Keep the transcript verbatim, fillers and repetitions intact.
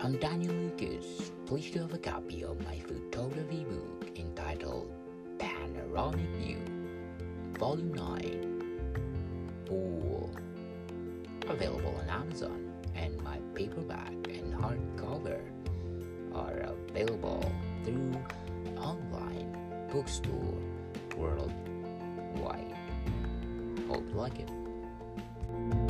I'm Daniel Lucas, pleased to have a copy of my photography book entitled Panoramic View, Volume nine, Pool, available on Amazon, and my paperback and hardcover are available through online bookstore worldwide. Hope you like it.